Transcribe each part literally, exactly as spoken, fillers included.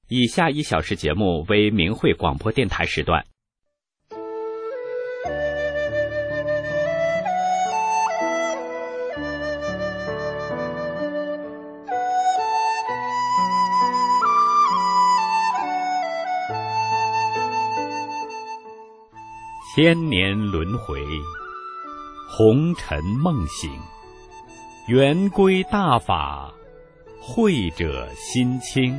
以下一小时节目为明慧广播电台时段。千年轮回，红尘梦醒，圆归大法，慧者心清。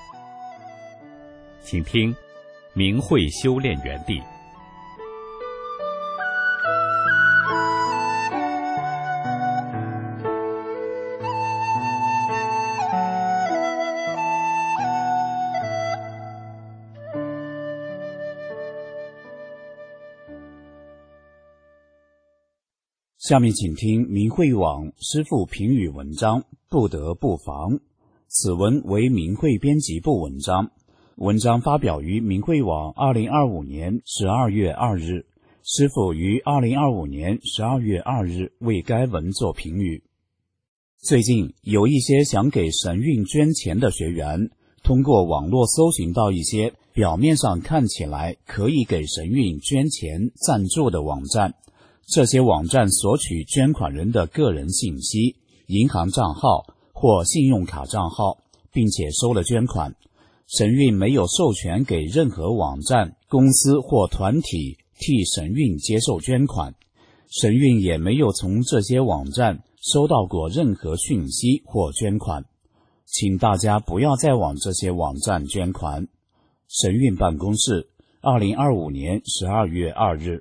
请听明慧修炼园地。 下面请听明慧网师父评语文章，不得不防。此文为明慧编辑部文章，文章发表于明慧网二零二五年十二月二日，师父于二零二五年十二月二日为该文作评语。最近有一些想给神韵捐钱的学员，通过网络搜寻到一些表面上看起来可以给神韵捐钱赞助的网站，这些网站索取捐款人的个人信息、银行账号或信用卡账号，并且收了捐款。神韵没有授权给任何网站、公司或团体替神韵接受捐款，神韵也没有从这些网站收到过任何讯息或捐款，请大家不要再往这些网站捐款。神韵办公室，二零二五年十二月二日。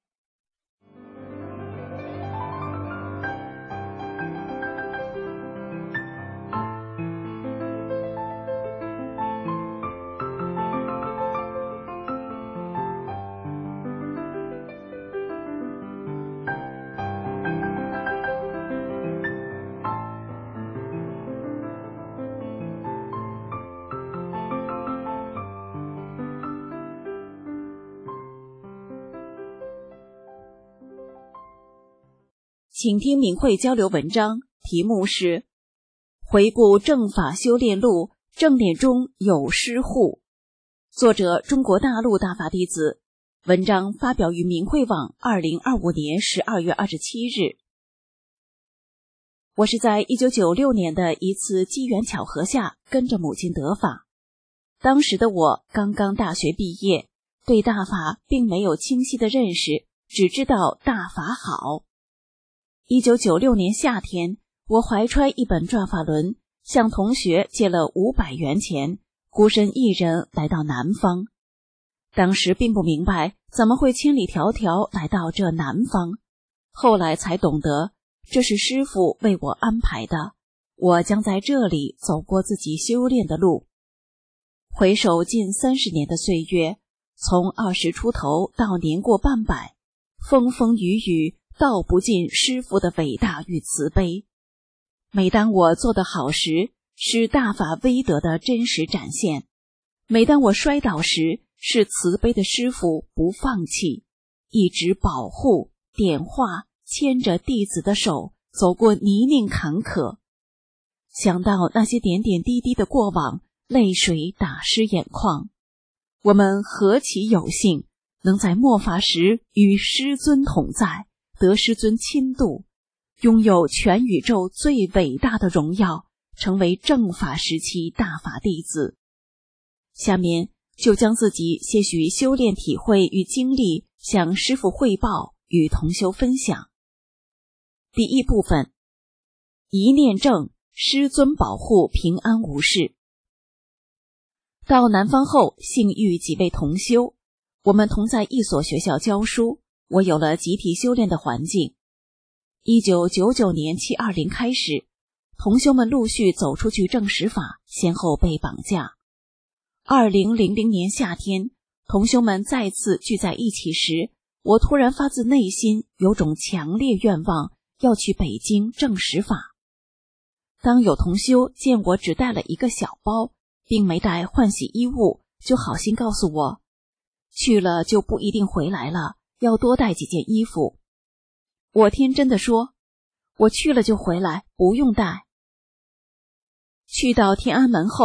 请听明慧交流文章，题目是回顾正法修炼路，正念中有失护，作者中国大陆大法弟子，文章发表于明慧网二零二五年十二月二十七日。我是在一九九六年的一次机缘巧合下跟着母亲得法，当时的我刚刚大学毕业，对大法并没有清晰的认识，只知道大法好。一九九六年夏天，我怀揣一本转法轮，向同学借了五百元钱，孤身一人来到南方。当时并不明白怎么会千里迢迢来到这南方，后来才懂得这是师父为我安排的，我将在这里走过自己修炼的路。回首近三十年的岁月，从二十出头到年过半百，风风雨雨道不尽师父的伟大与慈悲。每当我做得好时，是大法威德的真实展现；每当我摔倒时，是慈悲的师父不放弃，一直保护、点化，牵着弟子的手走过泥泞坎坷。想到那些点点滴滴的过往，泪水打湿眼眶。我们何其有幸，能在末法时与师尊同在，得师尊亲度，拥有全宇宙最伟大的荣耀，成为正法时期大法弟子。下面就将自己些许修炼体会与经历向师父汇报，与同修分享。第一部分，一念正，师尊保护平安无事。到南方后，幸遇几位同修，我们同在一所学校教书，我有了集体修炼的环境。一九九九年七二零开始，同修们陆续走出去证实法，先后被绑架。二零零零年夏天，同修们再次聚在一起时，我突然发自内心有种强烈愿望，要去北京证实法。当有同修见我只带了一个小包，并没带换洗衣物，就好心告诉我，去了就不一定回来了，要多带几件衣服。我天真的说，我去了就回来，不用带。去到天安门后，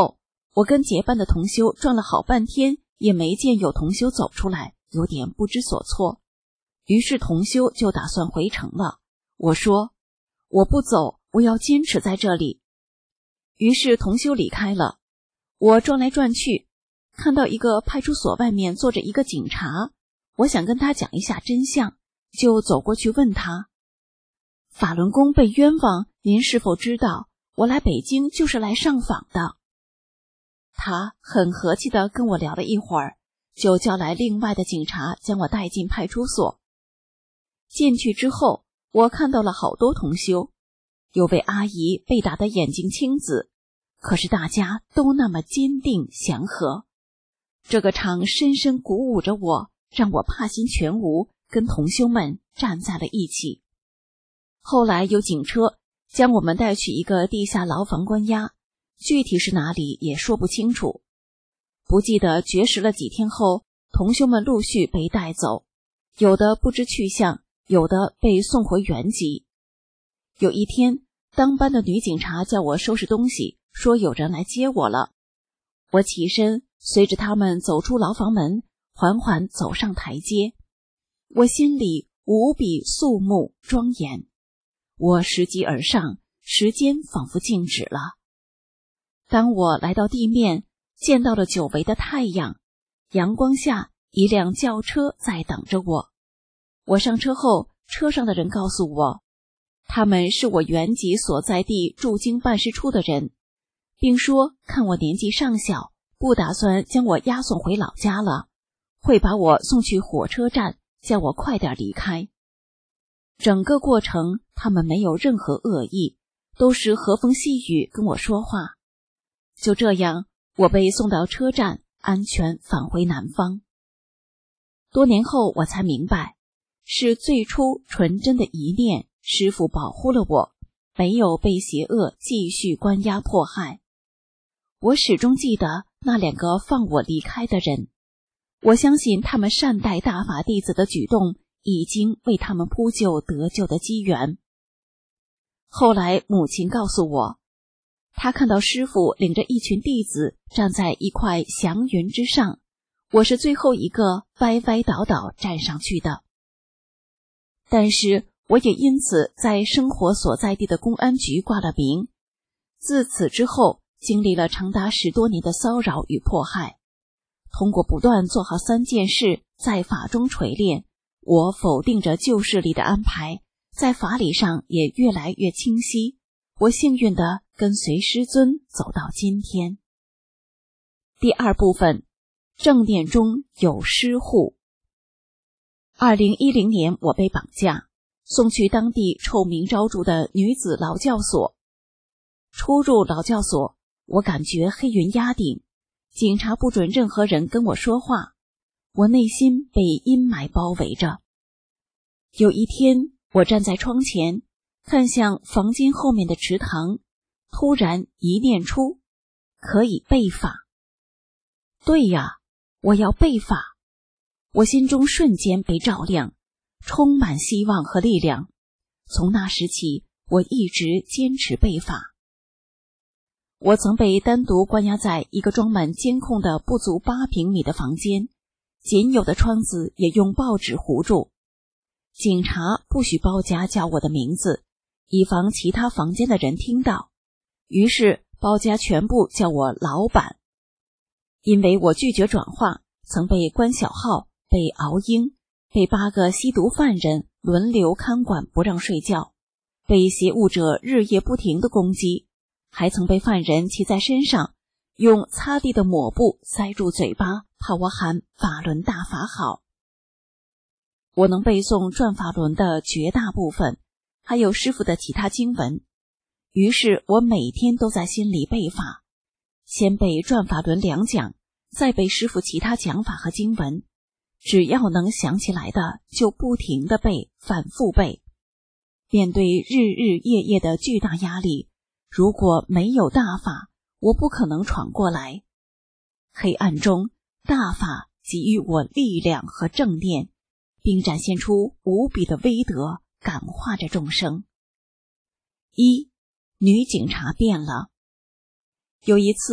我跟结伴的同修转了好半天，也没见有同修走出来，有点不知所措。于是同修就打算回城了。我说，我不走，我要坚持在这里。于是同修离开了。我转来转去，看到一个派出所外面坐着一个警察，我想跟他讲一下真相，就走过去问他，法轮功被冤枉，您是否知道？我来北京就是来上访的。他很和气地跟我聊了一会儿，就叫来另外的警察将我带进派出所。进去之后，我看到了好多同修，有位阿姨被打得眼睛青紫，可是大家都那么坚定祥和。这个场深深鼓舞着我，让我怕心全无，跟同修们站在了一起。后来有警车将我们带去一个地下牢房关押，具体是哪里也说不清楚。不记得绝食了几天后，同修们陆续被带走，有的不知去向，有的被送回原籍。有一天，当班的女警察叫我收拾东西，说有人来接我了。我起身，随着他们走出牢房门，缓缓走上台阶。我心里无比肃穆庄严。我拾级而上，时间仿佛静止了。当我来到地面，见到了久违的太阳，阳光下一辆轿车在等着我。我上车后，车上的人告诉我，他们是我原籍所在地驻京办事处的人，并说看我年纪尚小，不打算将我押送回老家了，会把我送去火车站，叫我快点离开。整个过程他们没有任何恶意，都是和风细雨跟我说话。就这样，我被送到车站，安全返回南方。多年后我才明白，是最初纯真的一念，师父保护了我，没有被邪恶继续关押迫害。我始终记得那两个放我离开的人，我相信他们善待大法弟子的举动已经为他们铺就得救的机缘。后来母亲告诉我，她看到师父领着一群弟子站在一块祥云之上，我是最后一个歪歪倒倒站上去的。但是我也因此在生活所在地的公安局挂了名。自此之后，经历了长达十多年的骚扰与迫害。通过不断做好三件事，在法中锤炼，我否定着旧势力的安排，在法理上也越来越清晰。我幸运地跟随师尊走到今天。第二部分，正念中有师护。二零一零年我被绑架，送去当地臭名昭著的女子劳教所。初入劳教所，我感觉黑云压顶，警察不准任何人跟我说话，我内心被阴霾包围着。有一天，我站在窗前，看向房间后面的池塘，突然一念出，可以背法。对呀，我要背法。我心中瞬间被照亮，充满希望和力量。从那时起，我一直坚持背法。我曾被单独关押在一个装满监控的不足八平米的房间，仅有的窗子也用报纸糊住。警察不许包家叫我的名字，以防其他房间的人听到，于是包家全部叫我老板。因为我拒绝转化，曾被关小号、被熬鹰，被八个吸毒犯人轮流看管不让睡觉，被邪物者日夜不停地攻击，还曾被犯人骑在身上，用擦地的抹布塞住嘴巴，怕我喊法轮大法好。我能背诵转法轮的绝大部分，还有师父的其他经文，于是我每天都在心里背法，先背转法轮两讲，再背师父其他讲法和经文，只要能想起来的就不停地背，反复背。面对日日夜夜的巨大压力，如果没有大法，我不可能闯过来。黑暗中，大法给予我力量和正念，并展现出无比的威德，感化着众生。一，女警察变了。有一次，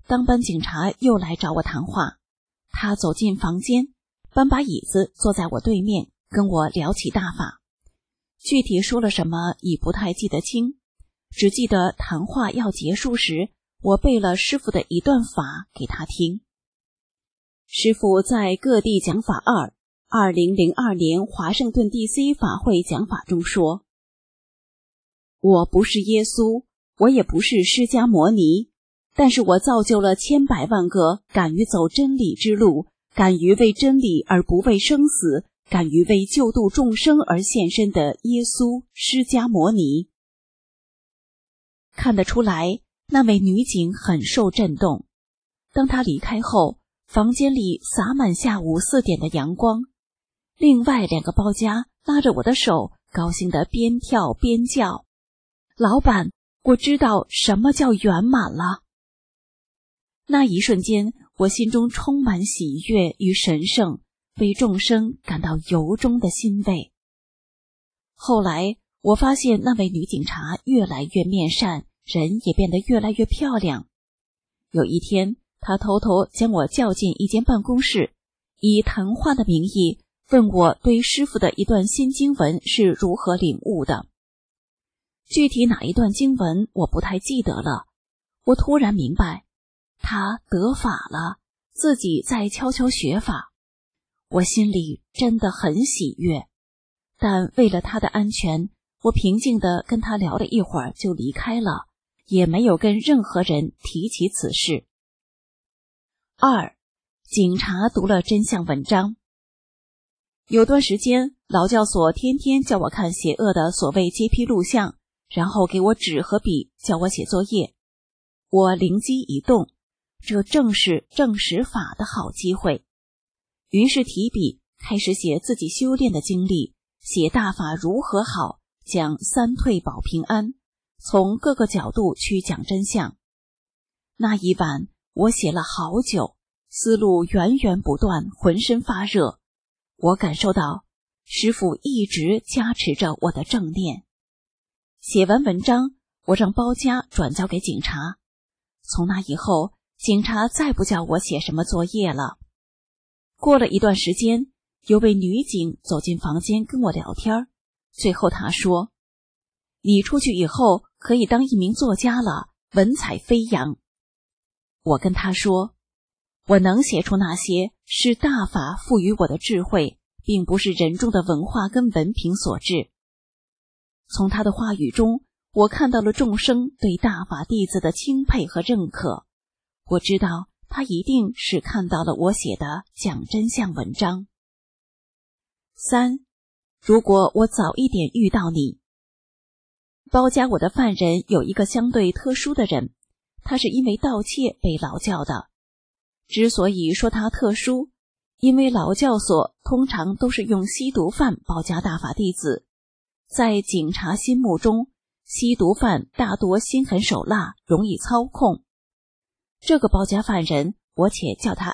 当班警察又来找我谈话，他走进房间，搬把椅子坐在我对面，跟我聊起大法。具体说了什么已不太记得清，只记得谈话要结束时，我背了师父的一段法给他听。师父在各地讲法二二零零二年华盛顿 D C 法会讲法中说，我不是耶稣，我也不是释迦摩尼，但是我造就了千百万个敢于走真理之路，敢于为真理而不畏生死，敢于为救度众生而献身的耶稣释迦摩尼。看得出来，那位女警很受震动。当她离开后，房间里洒满下午四点的阳光。另外两个包夹拉着我的手，高兴地边跳边叫，老板，我知道什么叫圆满了。那一瞬间，我心中充满喜悦与神圣，为众生感到由衷的欣慰。后来我发现那位女警察越来越面善，人也变得越来越漂亮。有一天，她偷偷将我叫进一间办公室，以谈话的名义问我对师父的一段新经文是如何领悟的。具体哪一段经文我不太记得了。我突然明白，他得法了，自己在悄悄学法。我心里真的很喜悦，但为了他的安全，我平静地跟他聊了一会儿就离开了，也没有跟任何人提起此事。二，警察读了真相文章。有段时间，劳教所天天叫我看邪恶的所谓街批录像，然后给我纸和笔，叫我写作业。我灵机一动，这正是证实法的好机会。于是提笔开始写自己修炼的经历，写大法如何好，讲三退保平安，从各个角度去讲真相。那一晚我写了好久，思路源源不断，浑身发热。我感受到师父一直加持着我的正念。写完文章，我让包家转交给警察。从那以后，警察再不叫我写什么作业了。过了一段时间，有位女警走进房间跟我聊天，最后她说，你出去以后可以当一名作家了，文采飞扬。我跟她说，我能写出那些是大法赋予我的智慧，并不是人中的文化跟文凭所致。从他的话语中，我看到了众生对大法弟子的钦佩和认可。我知道他一定是看到了我写的讲真相文章。三，如果我早一点遇到你。包夹我的犯人有一个相对特殊的人，他是因为盗窃被劳教的。之所以说他特殊，因为劳教所通常都是用吸毒犯包夹大法弟子。在警察心目中，吸毒犯大多心狠手辣，容易操控。这个包夹犯人，我且叫他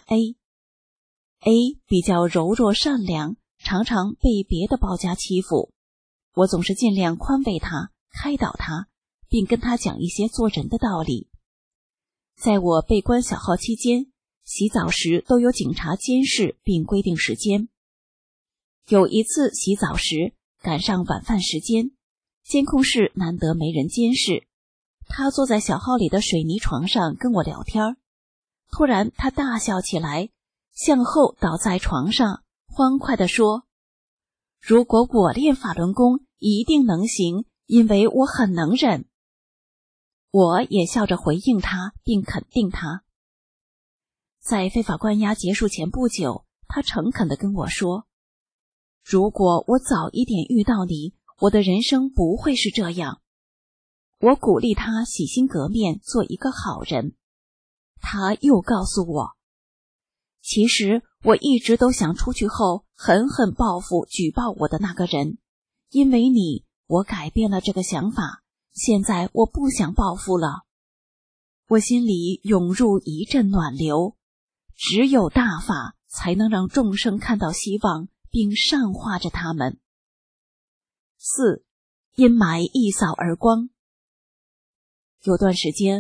A。A 比较柔弱善良，常常被别的包夹欺负。我总是尽量宽慰他，开导他，并跟他讲一些做人的道理。在我被关小号期间，洗澡时都有警察监视并规定时间。有一次洗澡时赶上晚饭时间，监控室难得没人监视，他坐在小号里的水泥床上跟我聊天。突然他大笑起来，向后倒在床上，欢快地说，如果我练法轮功一定能行，因为我很能忍。我也笑着回应他，并肯定他。在非法关押结束前不久，他诚恳地跟我说，如果我早一点遇到你，我的人生不会是这样。我鼓励他洗心革面，做一个好人。他又告诉我，其实我一直都想出去后狠狠报复举报我的那个人，因为你，我改变了这个想法，现在我不想报复了。我心里涌入一阵暖流，只有大法才能让众生看到希望，并善化着他们。四，阴霾一扫而光。有段时间，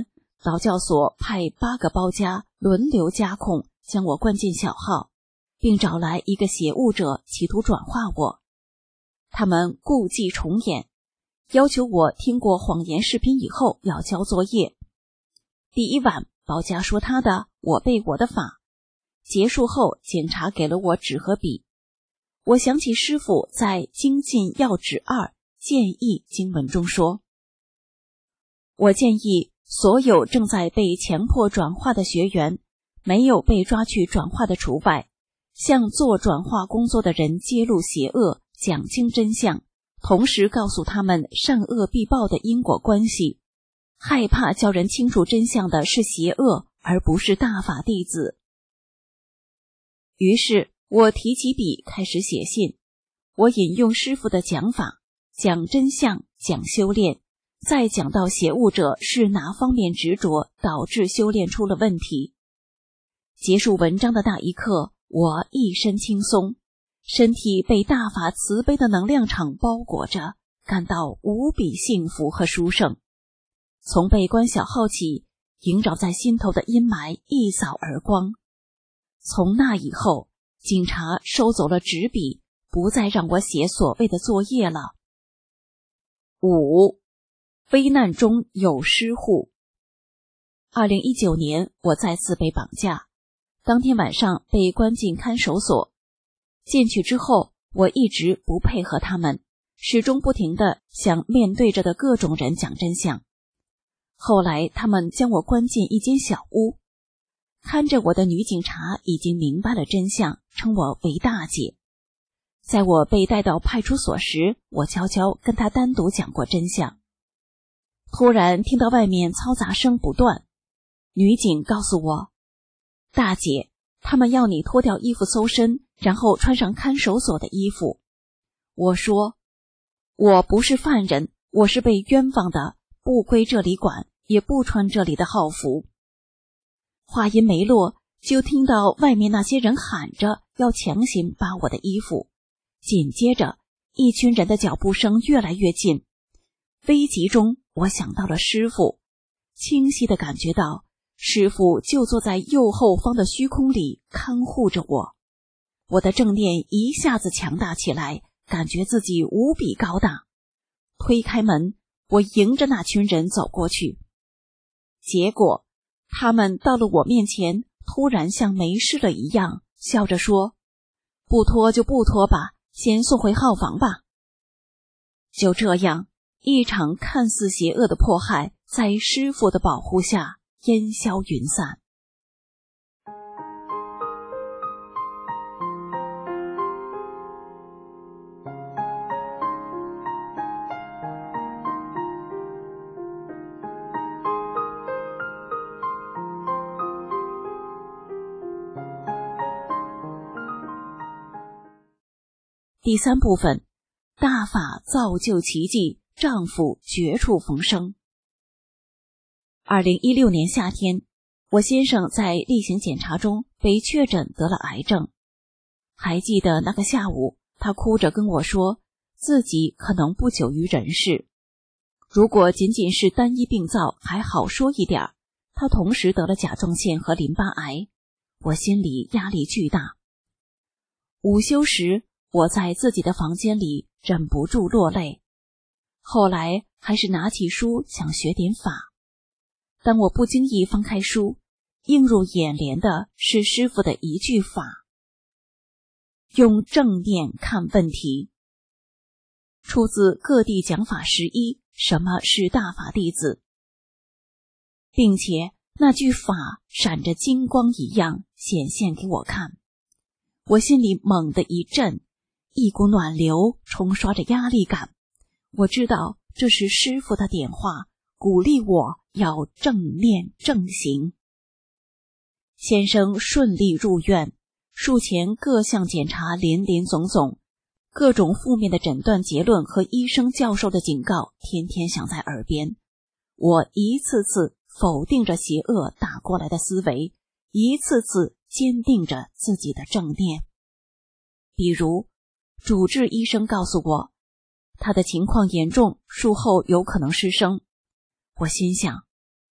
导教所派八个包家轮流加控，将我关进小号，并找来一个邪物者，企图转化我。他们故伎重演，要求我听过谎言视频以后要交作业。第一晚，包家说他的，我背我的法。结束后，检查给了我纸和笔。我想起师父在《精进要旨二建议》经文中说，我建议所有正在被强迫转化的学员，没有被抓去转化的除外，向做转化工作的人揭露邪恶，讲清真相，同时告诉他们善恶必报的因果关系。害怕叫人清楚真相的是邪恶，而不是大法弟子。于是我提起笔开始写信，我引用师父的讲法，讲真相，讲修炼，再讲到邪物者是哪方面执着导致修炼出了问题。结束文章的那一刻，我一身轻松，身体被大法慈悲的能量场包裹着，感到无比幸福和殊胜。从被关小号起，萦绕在心头的阴霾一扫而光。从那以后，警察收走了纸笔，不再让我写所谓的作业了。五，危难中有施护。二零一九年，我再次被绑架，当天晚上被关进看守所。进去之后，我一直不配合他们，始终不停地向面对着的各种人讲真相。后来他们将我关进一间小屋，看着我的女警察已经明白了真相，称我为大姐。在我被带到派出所时，我悄悄跟她单独讲过真相。突然听到外面嘈杂声不断，女警告诉我，大姐，他们要你脱掉衣服搜身，然后穿上看守所的衣服。我说，我不是犯人，我是被冤枉的，不归这里管，也不穿这里的号服。话音没落，就听到外面那些人喊着要强行扒我的衣服，紧接着一群人的脚步声越来越近。危急中，我想到了师父，清晰地感觉到师父就坐在右后方的虚空里看护着我。我的正念一下子强大起来，感觉自己无比高大。推开门，我迎着那群人走过去，结果他们到了我面前，突然像没事了一样，笑着说，不脱就不脱吧，先送回号房吧。就这样，一场看似邪恶的迫害在师父的保护下烟消云散。第三部分，大法造就奇迹，丈夫绝处逢生。二零一六年夏天，我先生在例行检查中被确诊得了癌症。还记得那个下午，他哭着跟我说，自己可能不久于人世。如果仅仅是单一病灶还好说一点，他同时得了甲状腺和淋巴癌，我心里压力巨大。午休时，我在自己的房间里忍不住落泪，后来还是拿起书想学点法。当我不经意翻开书，映入眼帘的是师父的一句法：用正念看问题。出自各地讲法十一，什么是大法弟子，并且那句法闪着金光一样显现给我看。我心里猛地一震，一股暖流冲刷着压力感。我知道这是师父的点化，鼓励我要正念正行。先生顺利入院，术前各项检查林林总总，各种负面的诊断结论和医生教授的警告天天响在耳边。我一次次否定着邪恶打过来的思维，一次次坚定着自己的正念。比如主治医生告诉我，他的情况严重，术后有可能失声。我心想，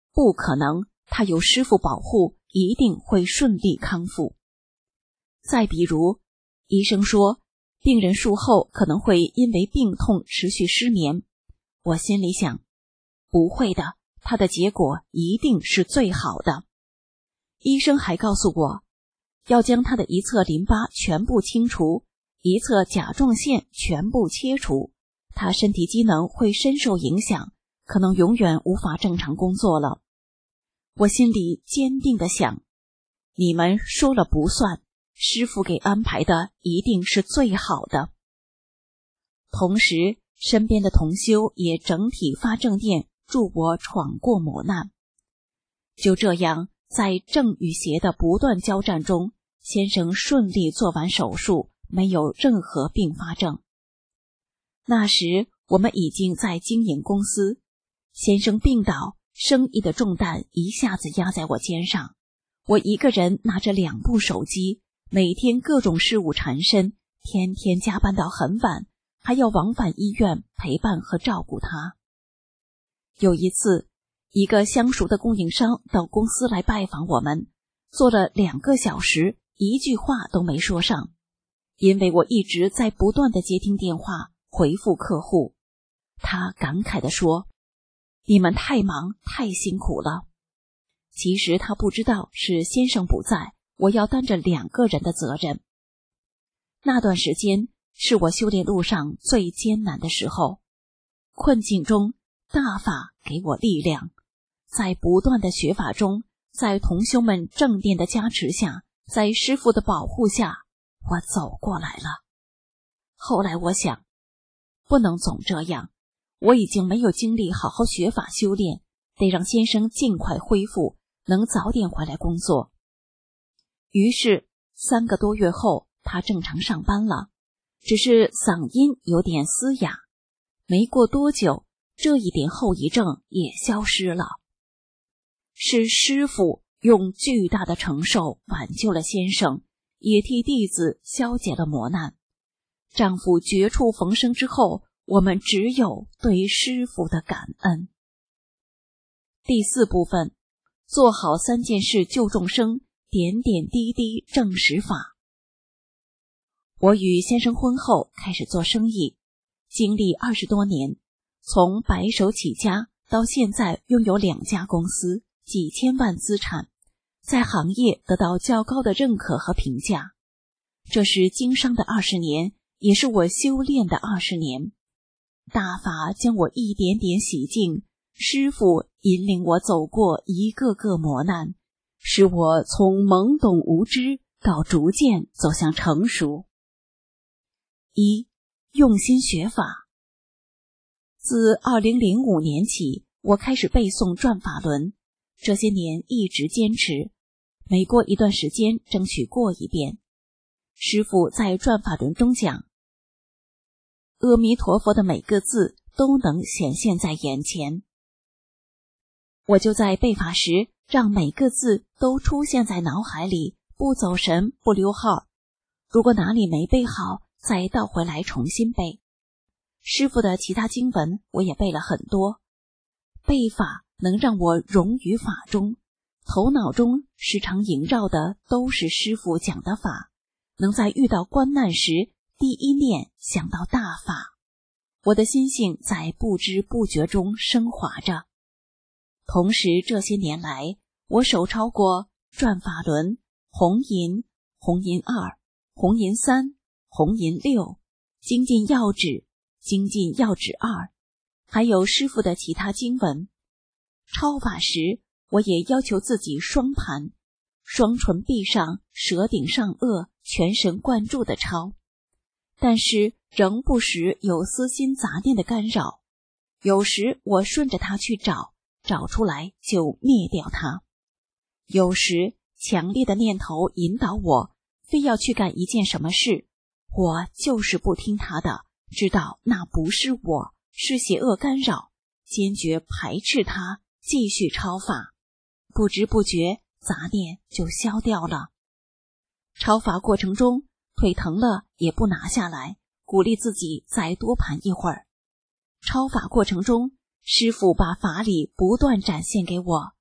不可能，他有师父保护，一定会顺利康复。再比如，医生说病人术后可能会因为病痛持续失眠，我心里想，不会的，他的结果一定是最好的。医生还告诉我，要将他的一侧淋巴全部清除，一侧甲状腺全部切除，他身体机能会深受影响，可能永远无法正常工作了。我心里坚定地想，你们说了不算，师父给安排的一定是最好的。同时，身边的同修也整体发正电，助我闯过磨难。就这样，在正与邪的不断交战中，先生顺利做完手术，没有任何并发症。那时我们已经在经营公司，先生病倒，生意的重担一下子压在我肩上，我一个人拿着两部手机，每天各种事务缠身，天天加班到很晚，还要往返医院陪伴和照顾他。有一次，一个相熟的供应商到公司来拜访我们，坐了两个小时，一句话都没说上，因为我一直在不断的接听电话，回复客户。他感慨地说，你们太忙，太辛苦了。其实他不知道是先生不在，我要担着两个人的责任。那段时间是我修炼路上最艰难的时候，困境中大法给我力量，在不断的学法中，在同修们正念的加持下，在师父的保护下，我走过来了。后来我想，不能总这样，我已经没有精力好好学法修炼，得让先生尽快恢复，能早点回来工作。于是三个多月后，他正常上班了，只是嗓音有点嘶哑。没过多久，这一点后遗症也消失了。是师父用巨大的承受挽救了先生，也替弟子消解了磨难。丈夫绝处逢生之后，我们只有对师父的感恩。第四部分，做好三件事救众生，点点滴滴证实法。我与先生婚后开始做生意，经历二十多年，从白手起家到现在拥有两家公司，几千万资产，在行业得到较高的认可和评价。这是经商的二十年，也是我修炼的二十年。大法将我一点点洗净，师父引领我走过一个个磨难，使我从懵懂无知到逐渐走向成熟。一、用心学法。自二零零五年起，我开始背诵转法轮，这些年一直坚持，每过一段时间争取过一遍。师父在转法轮中讲，阿弥陀佛的每个字都能显现在眼前。我就在背法时，让每个字都出现在脑海里，不走神，不溜号。如果哪里没背好，再倒回来重新背。师父的其他经文我也背了很多。背法能让我融于法中，头脑中时常萦绕的都是师父讲的法，能在遇到关难时第一念想到大法，我的心性在不知不觉中升华着。同时这些年来，我手抄过转法轮、红银、红银二、红银三、红银六、精进要旨、精进要旨二，还有师父的其他经文。抄法时，我也要求自己双盘，双唇闭上，舌顶上颚，全神贯注地抄。但是仍不时有私心杂念的干扰，有时我顺着它去找，找出来就灭掉它。有时强烈的念头引导我，非要去干一件什么事，我就是不听它的，知道那不是我，是邪恶干扰，坚决排斥它，继续抄法。不知不觉杂念就消掉了。抄法过程中腿疼了也不拿下来，鼓励自己再多盘一会儿。抄法过程中，师父把法理不断展现给我，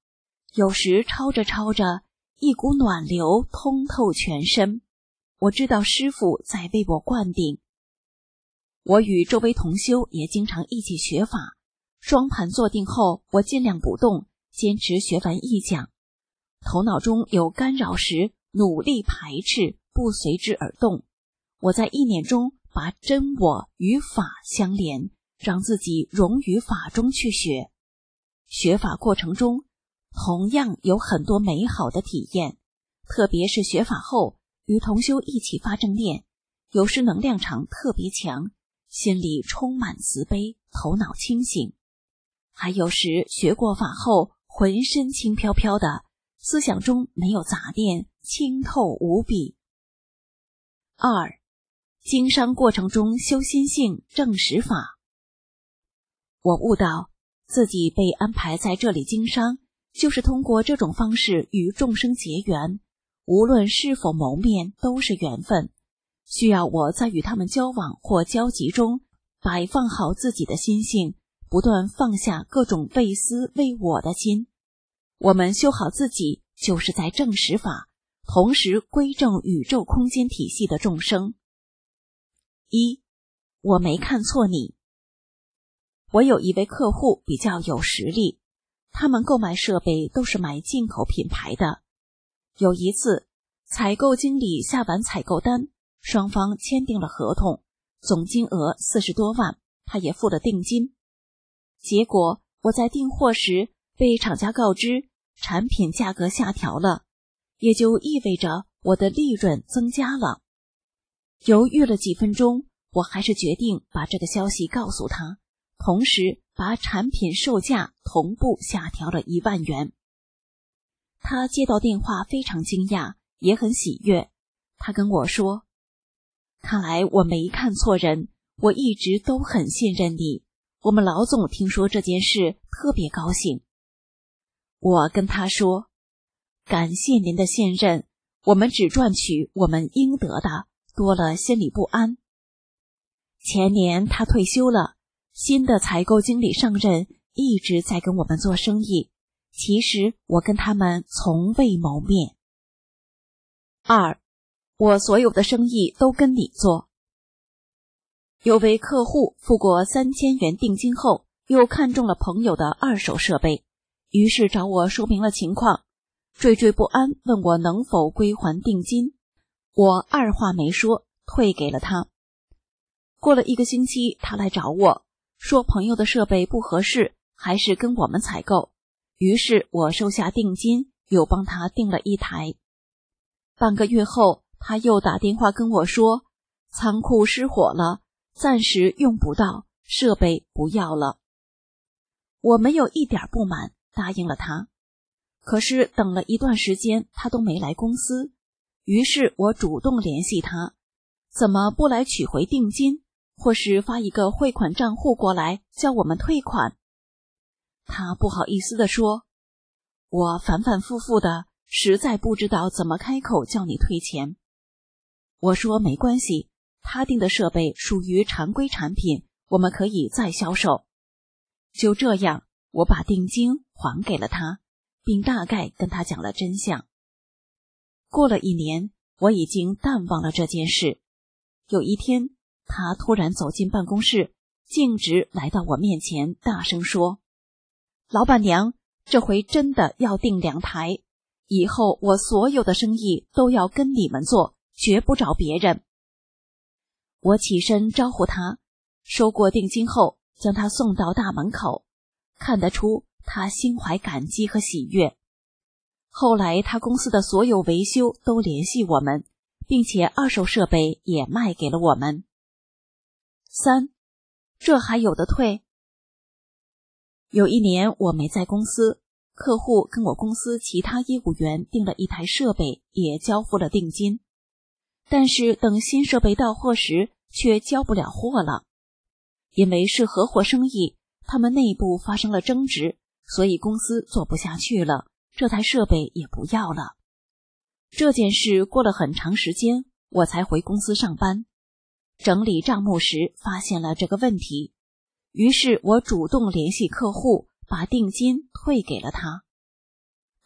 有时抄着抄着，一股暖流通透全身，我知道师父在为我灌顶。我与周围同修也经常一起学法，双盘坐定后，我尽量不动，坚持学完一讲。头脑中有干扰时，努力排斥，不随之而动。我在意念中把真我与法相连，让自己融于法中去学。学法过程中，同样有很多美好的体验，特别是学法后与同修一起发正念，有时能量场特别强，心里充满慈悲，头脑清醒。还有时学过法后浑身轻飘飘的，思想中没有杂念，清透无比。二、经商过程中修心性，证实法。我悟到自己被安排在这里经商，就是通过这种方式与众生结缘，无论是否谋面都是缘分，需要我在与他们交往或交集中摆放好自己的心性，不断放下各种为私为我的心。我们修好自己，就是在证实法，同时归正宇宙空间体系的众生。一、我没看错你。我有一位客户比较有实力，他们购买设备都是买进口品牌的。有一次，采购经理下完采购单，双方签订了合同，总金额四十多万，他也付了定金。结果我在订货时被厂家告知产品价格下调了，也就意味着我的利润增加了。犹豫了几分钟，我还是决定把这个消息告诉他，同时把产品售价同步下调了一万元。他接到电话非常惊讶，也很喜悦。他跟我说，看来我没看错人，我一直都很信任你，我们老总听说这件事特别高兴。我跟他说，感谢您的信任，我们只赚取我们应得的，多了心里不安。前年他退休了，新的采购经理上任，一直在跟我们做生意，其实我跟他们从未谋面。二、我所有的生意都跟你做。有位客户付过三千元定金后，又看中了朋友的二手设备，于是找我说明了情况，惴惴不安，问我能否归还定金。我二话没说，退给了他。过了一个星期，他来找我，说朋友的设备不合适，还是跟我们采购。于是我收下定金，又帮他订了一台。半个月后，他又打电话跟我说，仓库失火了，暂时用不到，设备不要了。我没有一点不满，答应了他。可是等了一段时间，他都没来公司，于是我主动联系他，怎么不来取回定金，或是发一个汇款账户过来叫我们退款。他不好意思地说，我反反复复的，实在不知道怎么开口叫你退钱。我说没关系，他订的设备属于常规产品，我们可以再销售。就这样，我把定金还给了他，并大概跟他讲了真相。过了一年，我已经淡忘了这件事。有一天，他突然走进办公室，径直来到我面前，大声说，老板娘，这回真的要订两台，以后我所有的生意都要跟你们做，绝不找别人。我起身招呼他，收过定金后，将他送到大门口，看得出他心怀感激和喜悦。后来他公司的所有维修都联系我们，并且二手设备也卖给了我们。三、这还有的退。有一年我没在公司，客户跟我公司其他业务员订了一台设备，也交付了定金。但是等新设备到货时，却交不了货了。因为是合伙生意，他们内部发生了争执，所以公司做不下去了，这台设备也不要了。这件事过了很长时间，我才回公司上班。整理账目时发现了这个问题，于是我主动联系客户，把定金退给了他。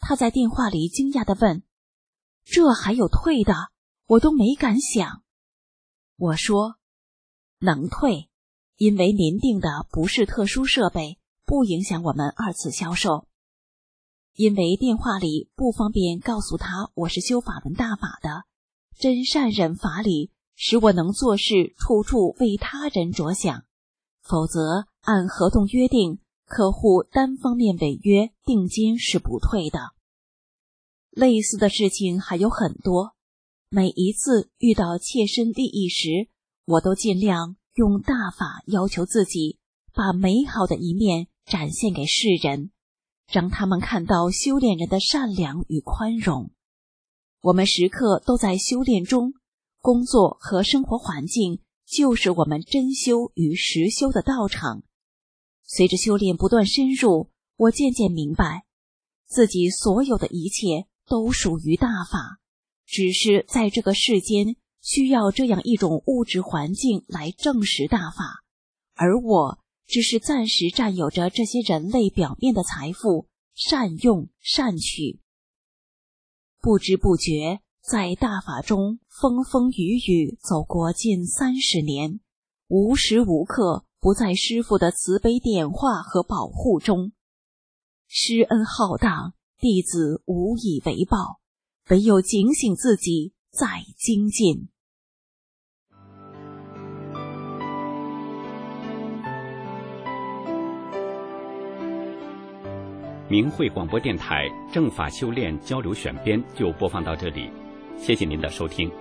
他在电话里惊讶地问：这还有退的？我都没敢想。我说：能退，因为您订的不是特殊设备，不影响我们二次销售。因为电话里不方便告诉他我是修法门大法的，真善忍法理使我能做事处处为他人着想，否则按合同约定，客户单方面违约，定金是不退的。类似的事情还有很多，每一次遇到切身利益时，我都尽量用大法要求自己，把美好的一面展现给世人，让他们看到修炼人的善良与宽容。我们时刻都在修炼中，工作和生活环境就是我们真修与实修的道场。随着修炼不断深入，我渐渐明白，自己所有的一切都属于大法，只是在这个世间需要这样一种物质环境来证实大法，而我只是暂时占有着这些人类表面的财富，善用善取。不知不觉在大法中风风雨雨走过近三十年，无时无刻不在师父的慈悲点化和保护中。施恩浩荡，弟子无以为报，唯有警醒自己，再精进。 明慧广播电台正法修炼交流选编就播放到这里，谢谢您的收听。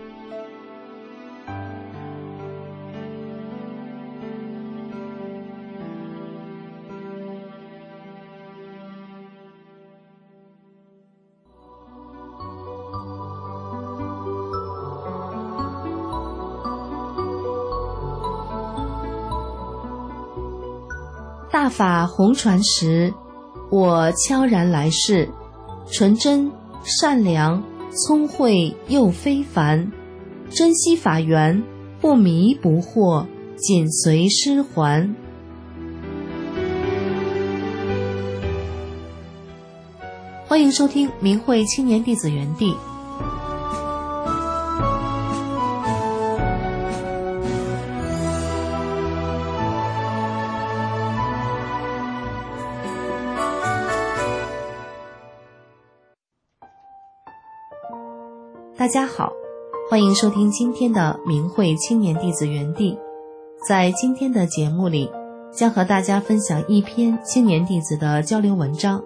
大法红传时，我悄然来世，纯真善良聪慧又非凡，珍惜法缘，不迷不惑，紧随师还。欢迎收听明慧青年弟子园地。大家好，欢迎收听今天的明慧青年弟子园地。在今天的节目里，将和大家分享一篇青年弟子的交流文章。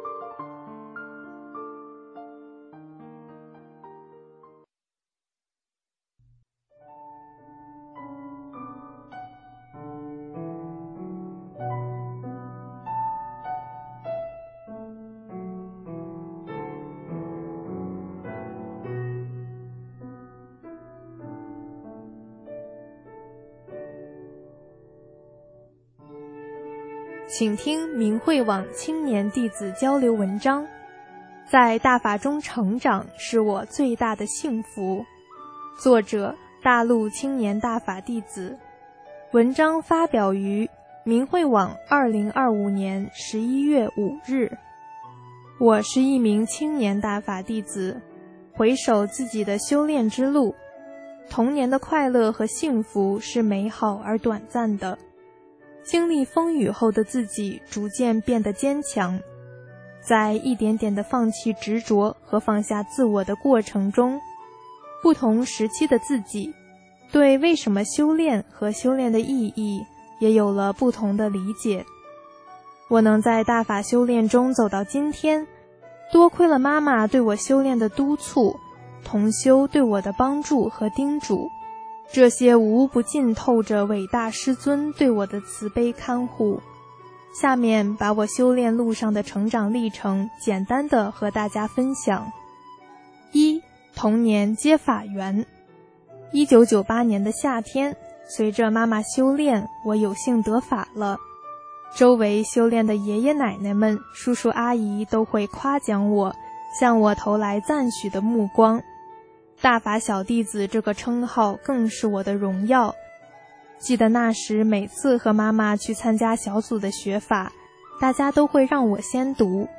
请听明慧网青年弟子交流文章，在大法中成长是我最大的幸福。作者：大陆青年大法弟子。文章发表于明慧网二零二五年十一月五日。我是一名青年大法弟子，回首自己的修炼之路，童年的快乐和幸福是美好而短暂的。经历风雨后的自己逐渐变得坚强，在一点点的放弃执着和放下自我的过程中，不同时期的自己对为什么修炼和修炼的意义也有了不同的理解。我能在大法修炼中走到今天，多亏了妈妈对我修炼的督促，同修对我的帮助和叮嘱，这些无不浸透着伟大师尊对我的慈悲看护。下面把我修炼路上的成长历程简单的和大家分享。一、童年接法缘。一九九八年的夏天，随着妈妈修炼，我有幸得法了。周围修炼的爷爷奶奶们、叔叔阿姨都会夸奖我，向我投来赞许的目光。大法小弟子这个称号更是我的荣耀。记得那时每次和妈妈去参加小组的学法，大家都会让我先读，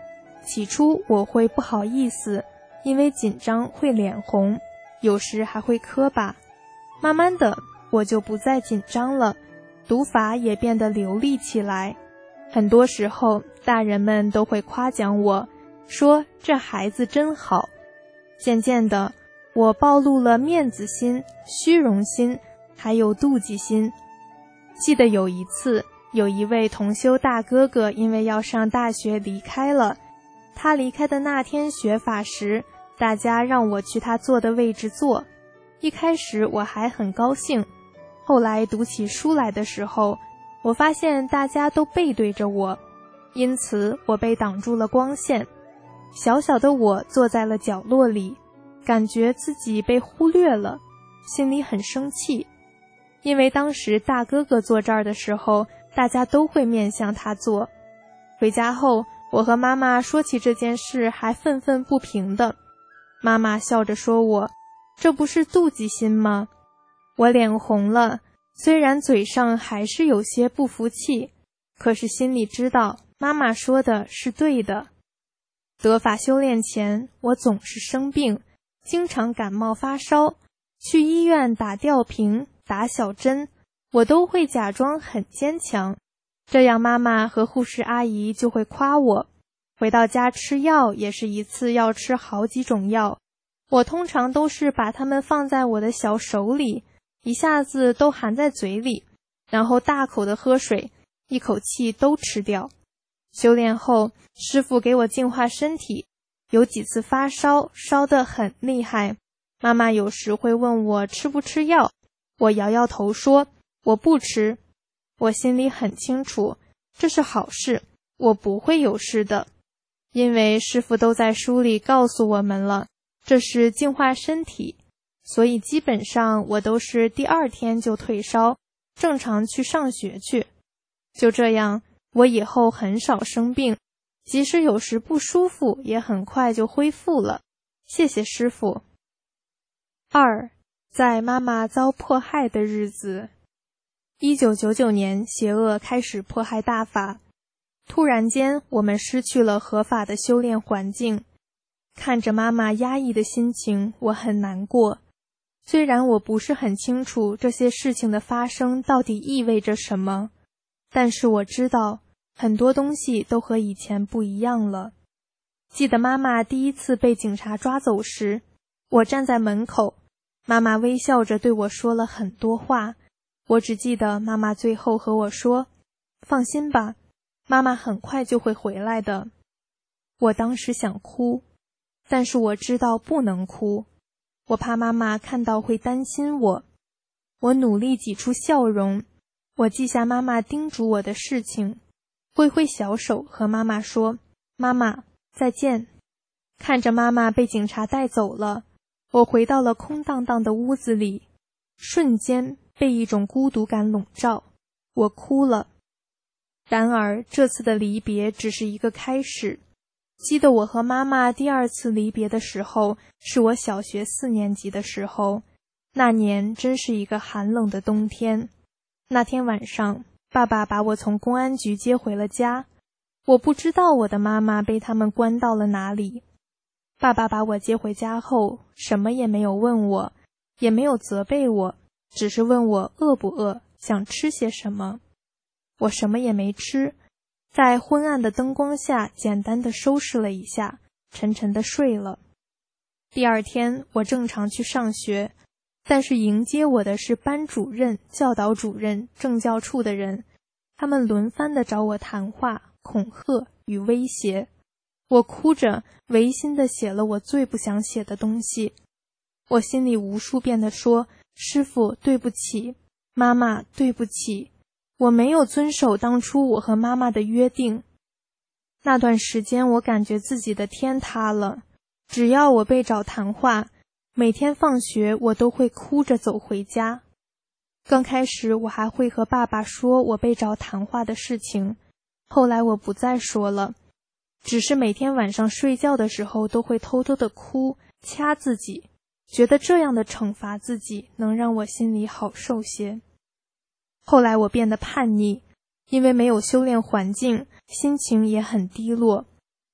起初我会不好意思，因为紧张会脸红，有时还会磕巴。慢慢的，我就不再紧张了，读法也变得流利起来。很多时候，大人们都会夸奖我，说这孩子真好。渐渐的，我暴露了面子心、虚荣心，还有妒忌心。记得有一次，有一位同修大哥哥因为要上大学离开了，他离开的那天学法时，大家让我去他坐的位置坐。一开始我还很高兴，后来读起书来的时候，我发现大家都背对着我，因此我被挡住了光线。小小的我坐在了角落里，感觉自己被忽略了，心里很生气。因为当时大哥哥坐这儿的时候，大家都会面向他坐。回家后，我和妈妈说起这件事，还愤愤不平的。妈妈笑着说我，这不是妒忌心吗？我脸红了，虽然嘴上还是有些不服气，可是心里知道妈妈说的是对的。得法修炼前，我总是生病，经常感冒发烧，去医院打吊瓶、打小针，我都会假装很坚强，这样妈妈和护士阿姨就会夸我。回到家吃药也是一次要吃好几种药，我通常都是把它们放在我的小手里，一下子都含在嘴里，然后大口的喝水，一口气都吃掉。修炼后，师父给我净化身体，有几次发烧，烧得很厉害。妈妈有时会问我吃不吃药，我摇摇头说我不吃。我心里很清楚，这是好事，我不会有事的，因为师父都在书里告诉我们了，这是净化身体，所以基本上我都是第二天就退烧，正常去上学去。就这样，我以后很少生病，即使有时不舒服，也很快就恢复了。谢谢师父。二，在妈妈遭迫害的日子。一九九九年，邪恶开始迫害大法，突然间，我们失去了合法的修炼环境。看着妈妈压抑的心情，我很难过。虽然我不是很清楚这些事情的发生到底意味着什么，但是我知道很多东西都和以前不一样了。记得妈妈第一次被警察抓走时，我站在门口，妈妈微笑着对我说了很多话，我只记得妈妈最后和我说，放心吧，妈妈很快就会回来的。我当时想哭，但是我知道不能哭，我怕妈妈看到会担心我。我努力挤出笑容，我记下妈妈叮嘱我的事情，挥挥小手和妈妈说，妈妈，再见。看着妈妈被警察带走了，我回到了空荡荡的屋子里，瞬间被一种孤独感笼罩，我哭了。然而这次的离别只是一个开始。记得我和妈妈第二次离别的时候，是我小学四年级的时候，那年真是一个寒冷的冬天。那天晚上，爸爸把我从公安局接回了家，我不知道我的妈妈被他们关到了哪里。爸爸把我接回家后，什么也没有问我，也没有责备我，只是问我饿不饿，想吃些什么。我什么也没吃，在昏暗的灯光下简单的收拾了一下，沉沉的睡了。第二天我正常去上学，但是迎接我的是班主任、教导主任、政教处的人，他们轮番的找我谈话、恐吓与威胁。我哭着违心的写了我最不想写的东西，我心里无数遍的说，师父对不起，妈妈对不起，我没有遵守当初我和妈妈的约定。那段时间我感觉自己的天塌了，只要我被找谈话，每天放学我都会哭着走回家。刚开始我还会和爸爸说我被找谈话的事情，后来我不再说了，只是每天晚上睡觉的时候都会偷偷的哭，掐自己，觉得这样的惩罚自己能让我心里好受些。后来我变得叛逆，因为没有修炼环境，心情也很低落。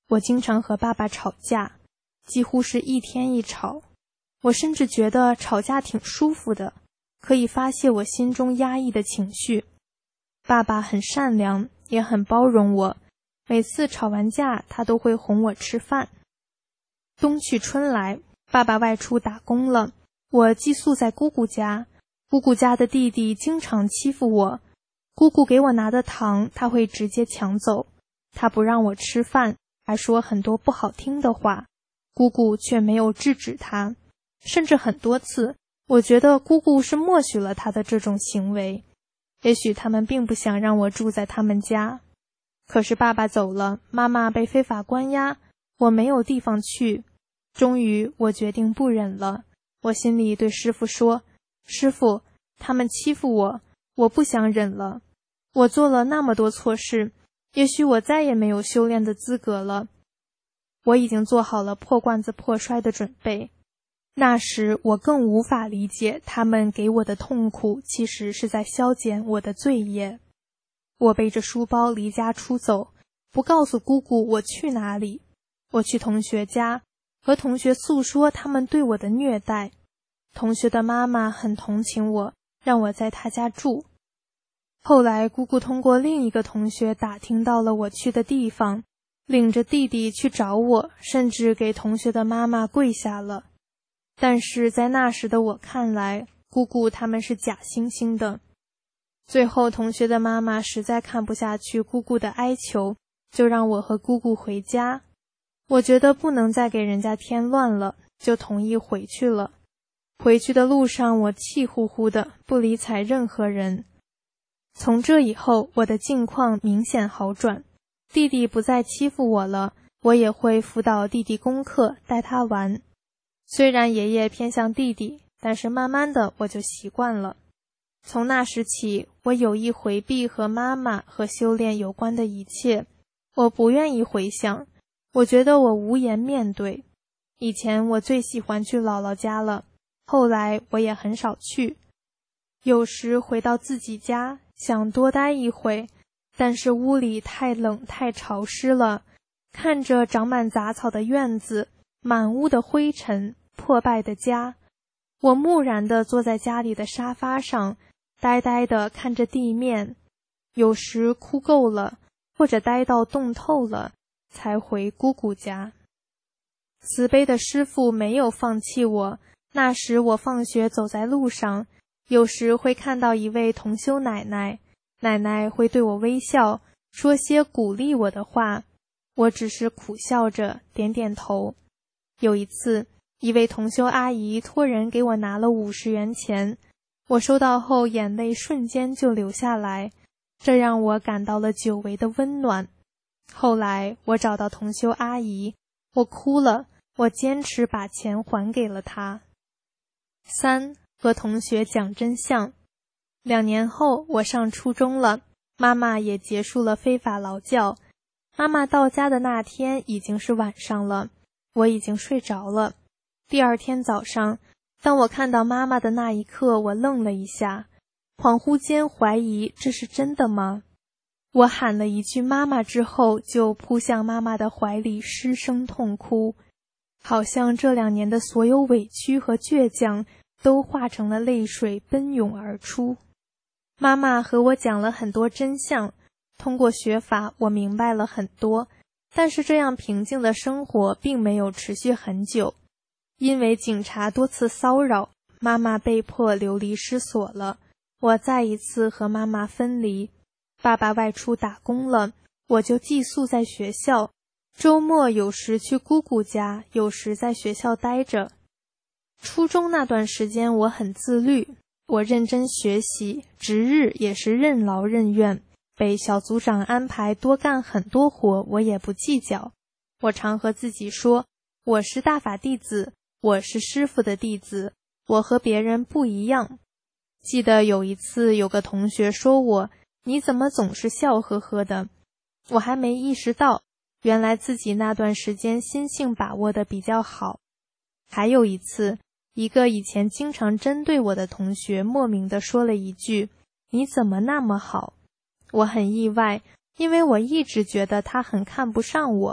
我经常和爸爸吵架，几乎是一天一吵。我甚至觉得吵架挺舒服的，可以发泄我心中压抑的情绪。爸爸很善良，也很包容我，每次吵完架，他都会哄我吃饭。冬去春来，爸爸外出打工了，我寄宿在姑姑家。姑姑家的弟弟经常欺负我，姑姑给我拿的糖，他会直接抢走。他不让我吃饭，还说很多不好听的话，姑姑却没有制止他。甚至很多次，我觉得姑姑是默许了他的这种行为。也许他们并不想让我住在他们家。可是爸爸走了，妈妈被非法关押，我没有地方去。终于，我决定不忍了。我心里对师父说：“师父，他们欺负我，我不想忍了。我做了那么多错事，也许我再也没有修炼的资格了。我已经做好了破罐子破摔的准备。”那时我更无法理解他们给我的痛苦其实是在消减我的罪业。我背着书包离家出走，不告诉姑姑我去哪里。我去同学家，和同学诉说他们对我的虐待。同学的妈妈很同情我，让我在她家住。后来姑姑通过另一个同学打听到了我去的地方，领着弟弟去找我，甚至给同学的妈妈跪下了。但是在那时的我看来，姑姑他们是假惺惺的。最后同学的妈妈实在看不下去姑姑的哀求，就让我和姑姑回家。我觉得不能再给人家添乱了，就同意回去了。回去的路上，我气呼呼的，不理睬任何人。从这以后，我的境况明显好转，弟弟不再欺负我了，我也会辅导弟弟功课，带他玩。虽然爷爷偏向弟弟，但是慢慢的我就习惯了。从那时起，我有意回避和妈妈和修炼有关的一切，我不愿意回想，我觉得我无颜面对。以前我最喜欢去姥姥家了，后来我也很少去。有时回到自己家，想多待一会，但是屋里太冷太潮湿了，看着长满杂草的院子，满屋的灰尘，破败的家，我木然地坐在家里的沙发上，呆呆地看着地面，有时哭够了，或者呆到冻透了，才回姑姑家。慈悲的师父没有放弃我，那时我放学走在路上，有时会看到一位同修奶奶，奶奶会对我微笑，说些鼓励我的话，我只是苦笑着点点头。有一次，一位同修阿姨托人给我拿了五十元钱，我收到后眼泪瞬间就流下来，这让我感到了久违的温暖。后来我找到同修阿姨，我哭了，我坚持把钱还给了她。三，和同学讲真相。两年后我上初中了，妈妈也结束了非法劳教。妈妈到家的那天已经是晚上了，我已经睡着了。第二天早上，当我看到妈妈的那一刻，我愣了一下，恍惚间怀疑这是真的吗？我喊了一句妈妈之后，就扑向妈妈的怀里失声痛哭，好像这两年的所有委屈和倔强都化成了泪水奔涌而出。妈妈和我讲了很多真相，通过学法我明白了很多，但是这样平静的生活并没有持续很久。因为警察多次骚扰，妈妈被迫流离失所了，我再一次和妈妈分离。爸爸外出打工了，我就寄宿在学校，周末有时去姑姑家，有时在学校待着。初中那段时间我很自律，我认真学习，值日也是任劳任怨，被小组长安排多干很多活，我也不计较。我常和自己说，我是大法弟子，我是师父的弟子，我和别人不一样。记得有一次有个同学说我，你怎么总是笑呵呵的？我还没意识到，原来自己那段时间心性把握的比较好。还有一次，一个以前经常针对我的同学莫名地说了一句，你怎么那么好？我很意外，因为我一直觉得他很看不上我，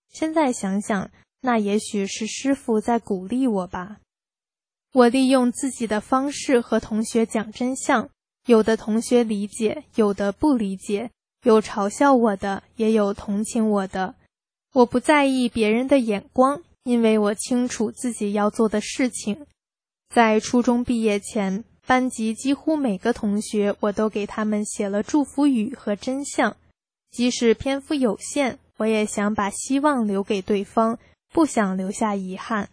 现在想想，那也许是师父在鼓励我吧。我利用自己的方式和同学讲真相，有的同学理解，有的不理解，有嘲笑我的，也有同情我的。我不在意别人的眼光，因为我清楚自己要做的事情。在初中毕业前，班级几乎每个同学我都给他们写了祝福语和真相，即使篇幅有限，我也想把希望留给对方，不想留下遗憾。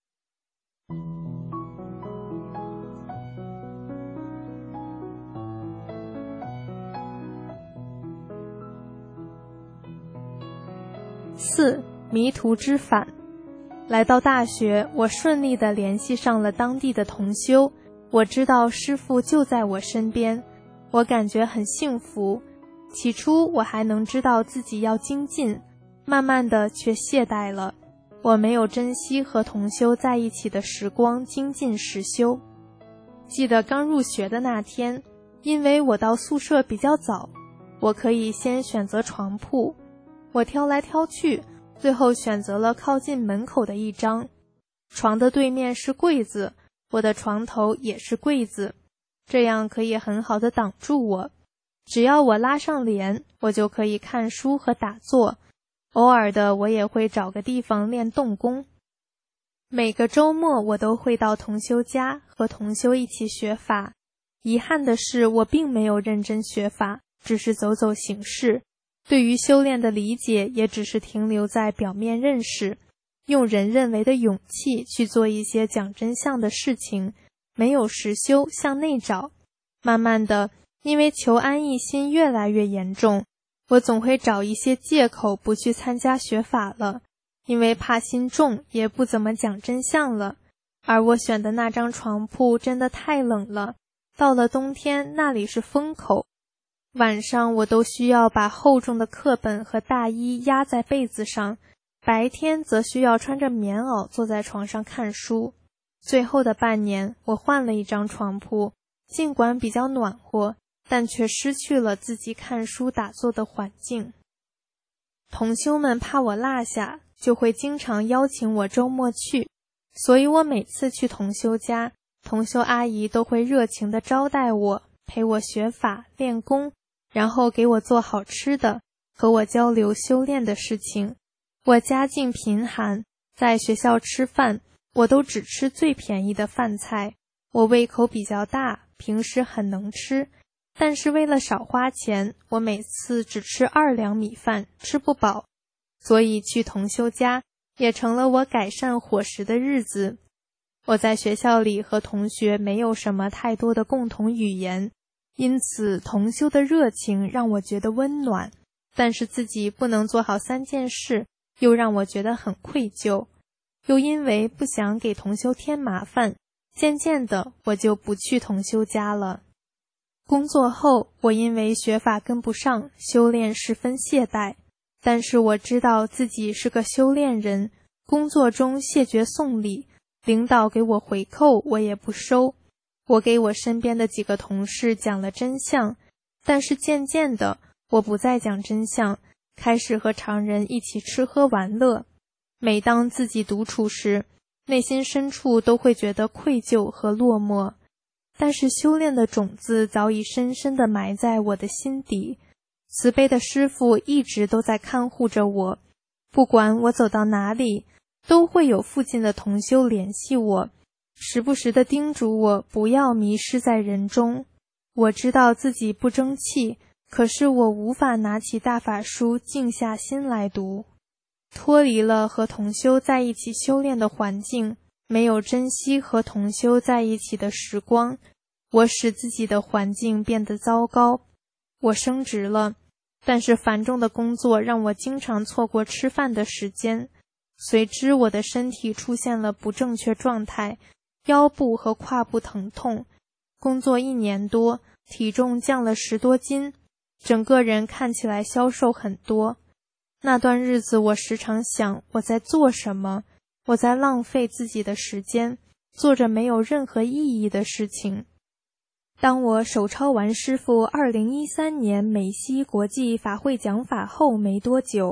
四、迷途知返。来到大学，我顺利地联系上了当地的同修，我知道师父就在我身边，我感觉很幸福。起初我还能知道自己要精进，慢慢的却懈怠了。我没有珍惜和同修在一起的时光，精进实修。记得刚入学的那天，因为我到宿舍比较早，我可以先选择床铺，我挑来挑去，最后选择了靠近门口的一张。床的对面是柜子，我的床头也是柜子，这样可以很好的挡住我。只要我拉上帘，我就可以看书和打坐。偶尔的，我也会找个地方练动功。每个周末我都会到同修家和同修一起学法。遗憾的是，我并没有认真学法，只是走走形式。对于修炼的理解也只是停留在表面认识，用人认为的勇气去做一些讲真相的事情，没有实修，向内找。慢慢的，因为求安逸心越来越严重，我总会找一些借口不去参加学法了，因为怕心重，也不怎么讲真相了。而我选的那张床铺真的太冷了，到了冬天那里是风口，晚上我都需要把厚重的课本和大衣压在被子上，白天则需要穿着棉袄坐在床上看书。最后的半年，我换了一张床铺，尽管比较暖和，但却失去了自己看书打坐的环境。同修们怕我落下，就会经常邀请我周末去，所以我每次去同修家，同修阿姨都会热情地招待我，陪我学法练功，然后给我做好吃的，和我交流修炼的事情。我家境贫寒，在学校吃饭，我都只吃最便宜的饭菜。我胃口比较大，平时很能吃，但是为了少花钱，我每次只吃二两米饭，吃不饱。所以去同修家也成了我改善伙食的日子。我在学校里和同学没有什么太多的共同语言，因此同修的热情让我觉得温暖，但是自己不能做好三件事，又让我觉得很愧疚。又因为不想给同修添麻烦，渐渐的我就不去同修家了。工作后，我因为学法跟不上，修炼十分懈怠，但是我知道自己是个修炼人，工作中谢绝送礼，领导给我回扣我也不收。我给我身边的几个同事讲了真相，但是渐渐的我不再讲真相，开始和常人一起吃喝玩乐。每当自己独处时，内心深处都会觉得愧疚和落寞，但是修炼的种子早已深深地埋在我的心底。慈悲的师父一直都在看护着我，不管我走到哪里，都会有附近的同修联系我，时不时地叮嘱我不要迷失在人中。我知道自己不争气，可是我无法拿起大法书静下心来读。脱离了和同修在一起修炼的环境，没有珍惜和同修在一起的时光，我使自己的环境变得糟糕。我升职了，但是繁重的工作让我经常错过吃饭的时间，随之我的身体出现了不正确状态，腰部和胯部疼痛。工作一年多，体重降了十多斤，整个人看起来消瘦很多。那段日子我时常想，我在做什么？我在浪费自己的时间，做着没有任何意义的事情。当我手抄完师父二零一三年美西国际法会讲法后没多久，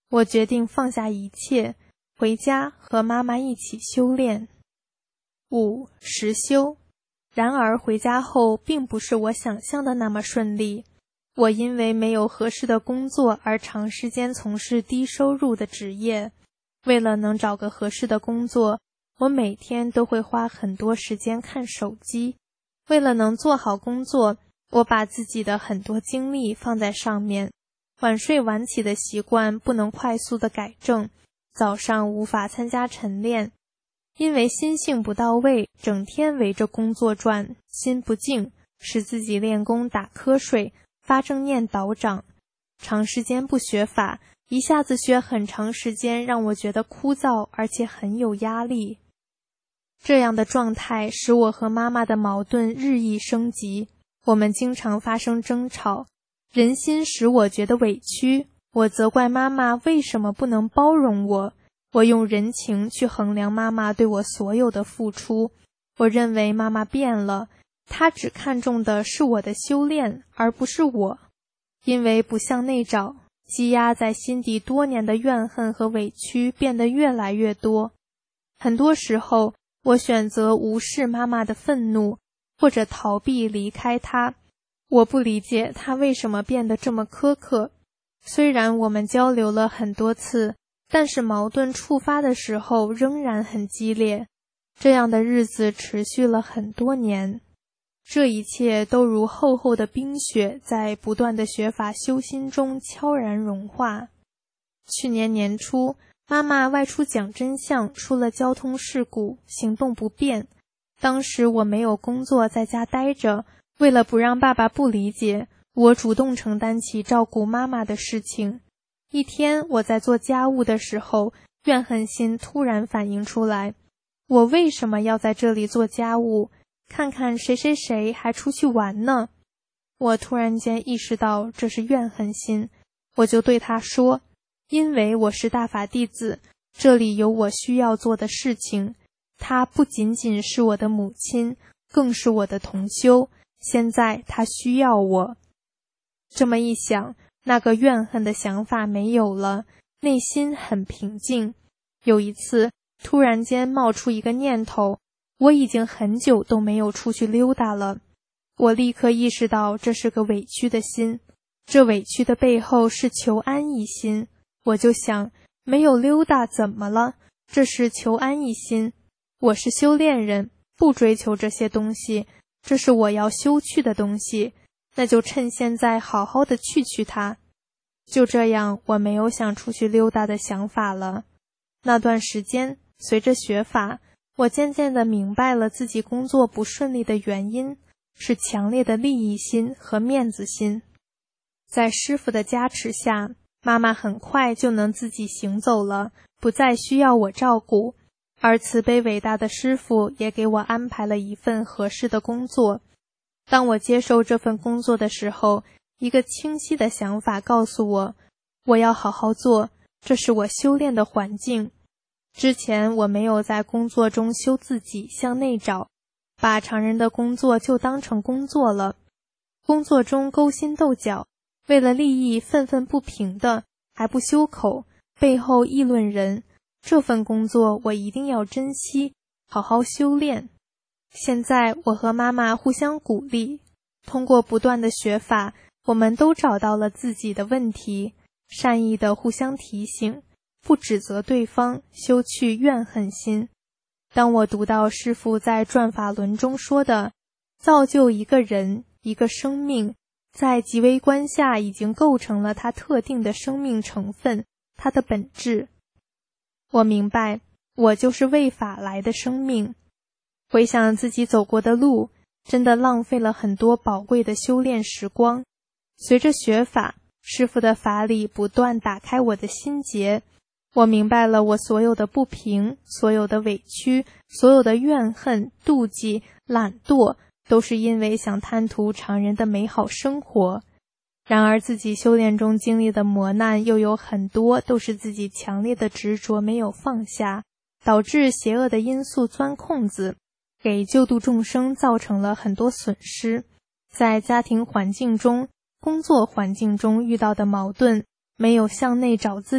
我决定放下一切，回家和妈妈一起修炼。五、实修。然而回家后并不是我想象的那么顺利。我因为没有合适的工作而长时间从事低收入的职业。为了能找个合适的工作，我每天都会花很多时间看手机。为了能做好工作，我把自己的很多精力放在上面。晚睡晚起的习惯不能快速的改正，早上无法参加晨练。因为心性不到位，整天围着工作转，心不静，使自己练功打瞌睡，发正念倒掌。长时间不学法，一下子学很长时间，让我觉得枯燥，而且很有压力。这样的状态使我和妈妈的矛盾日益升级，我们经常发生争吵。人心使我觉得委屈，我责怪妈妈为什么不能包容我。我用人情去衡量妈妈对我所有的付出，我认为妈妈变了，她只看重的是我的修炼，而不是我。因为不向内找，积压在心底多年的怨恨和委屈变得越来越多。很多时候，我选择无视妈妈的愤怒，或者逃避离开她。我不理解她为什么变得这么苛刻。虽然我们交流了很多次，但是矛盾触发的时候仍然很激烈。这样的日子持续了很多年。这一切都如厚厚的冰雪，在不断的学法修心中悄然融化。去年年初，妈妈外出讲真相，出了交通事故，行动不便。当时我没有工作，在家待着，为了不让爸爸不理解，我主动承担起照顾妈妈的事情。一天，我在做家务的时候，怨恨心突然反映出来。我为什么要在这里做家务？看看谁谁谁还出去玩呢？我突然间意识到这是怨恨心，我就对他说，因为我是大法弟子，这里有我需要做的事情。她不仅仅是我的母亲，更是我的同修，现在她需要我。这么一想，那个怨恨的想法没有了，内心很平静。有一次，突然间冒出一个念头，我已经很久都没有出去溜达了。我立刻意识到这是个委屈的心，这委屈的背后是求安逸心。我就想，没有溜达怎么了？这是求安逸心。我是修炼人，不追求这些东西，这是我要修去的东西，那就趁现在好好的去去它。就这样，我没有想出去溜达的想法了。那段时间，随着学法，我渐渐地明白了自己工作不顺利的原因，是强烈的利益心和面子心。在师父的加持下，妈妈很快就能自己行走了，不再需要我照顾。而慈悲伟大的师父也给我安排了一份合适的工作。当我接受这份工作的时候，一个清晰的想法告诉我，我要好好做，这是我修炼的环境。之前我没有在工作中修自己，向内找，把常人的工作就当成工作了。工作中勾心斗角，为了利益愤愤不平的，还不修口，背后议论人。这份工作我一定要珍惜，好好修炼。现在我和妈妈互相鼓励，通过不断的学法，我们都找到了自己的问题，善意的互相提醒，不指责对方，修去怨恨心。当我读到师父在转法轮中说的，造就一个人，一个生命，在极微观下已经构成了他特定的生命成分，他的本质。我明白，我就是为法来的生命。回想自己走过的路，真的浪费了很多宝贵的修炼时光。随着学法，师父的法理不断打开我的心结，我明白了我所有的不平，所有的委屈，所有的怨恨、妒忌、懒惰，都是因为想贪图常人的美好生活。然而自己修炼中经历的磨难又有很多都是自己强烈的执着没有放下，导致邪恶的因素钻空子，给救度众生造成了很多损失。在家庭环境中、工作环境中遇到的矛盾，没有向内找自己，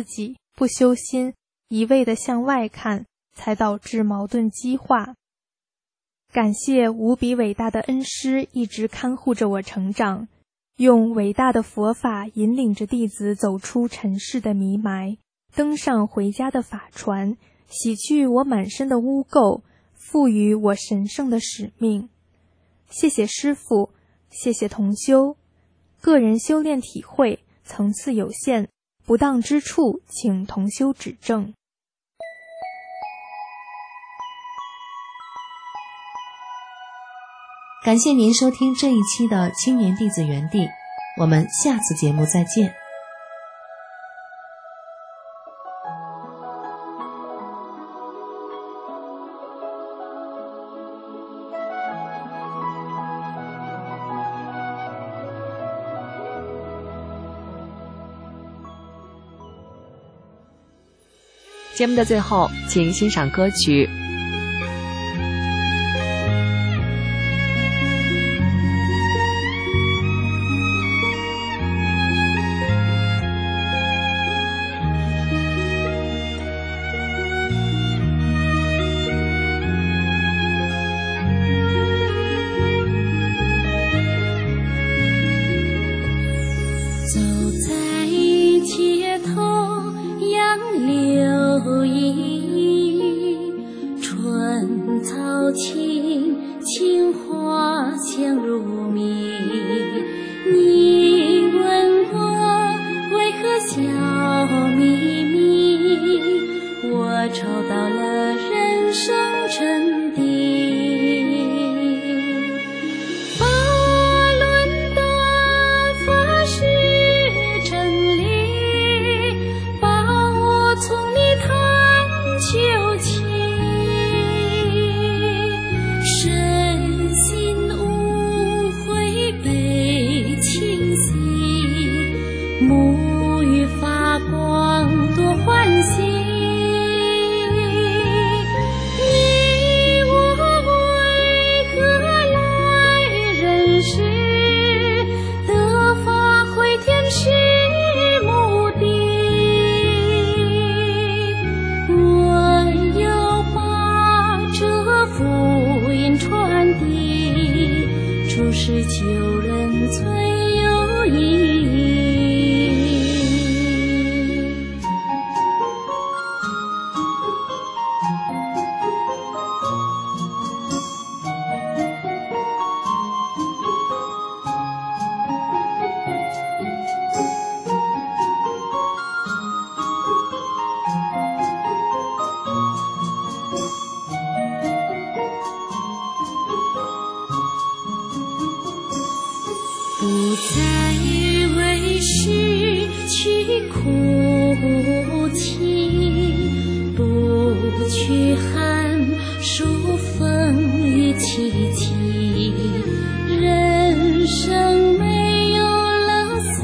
不修心，一味地向外看，才导致矛盾激化。感谢无比伟大的恩师一直看护着我成长，用伟大的佛法引领着弟子走出尘世的迷霾，登上回家的法船，洗去我满身的污垢，赋予我神圣的使命。谢谢师父，谢谢同修。个人修炼体会层次有限，不当之处请同修指正。 感谢您收听这一期的青年弟子园地，我们下次节目再见。 节目的最后，请欣赏歌曲。是救人最有意义。不再为失去哭泣，不去喊数风雨凄凄，人生没有了四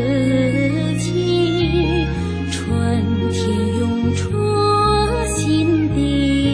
季，春天涌出心底。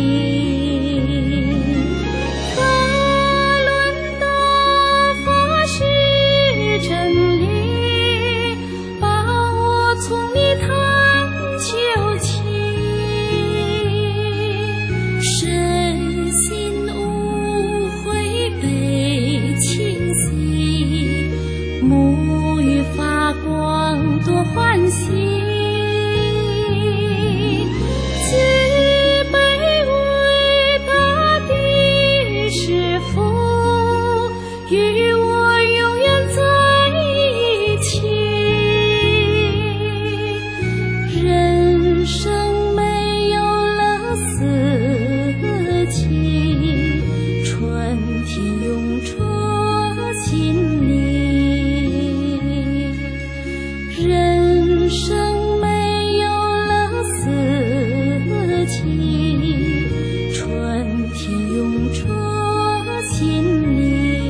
沐浴发光多欢喜，慈悲伟大的师父与我永远在一起，人生没有了四季，春天涌出心里，人生没有了四季，春天涌出心里。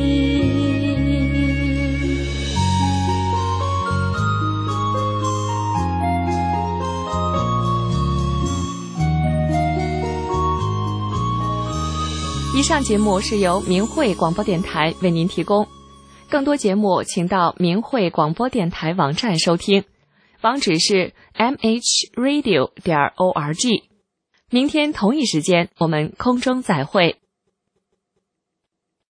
以上节目是由明慧广播电台为您提供，更多节目请到明慧广播电台网站收听。 网址是 m h radio 点 org。明天同一时间我们空中再会。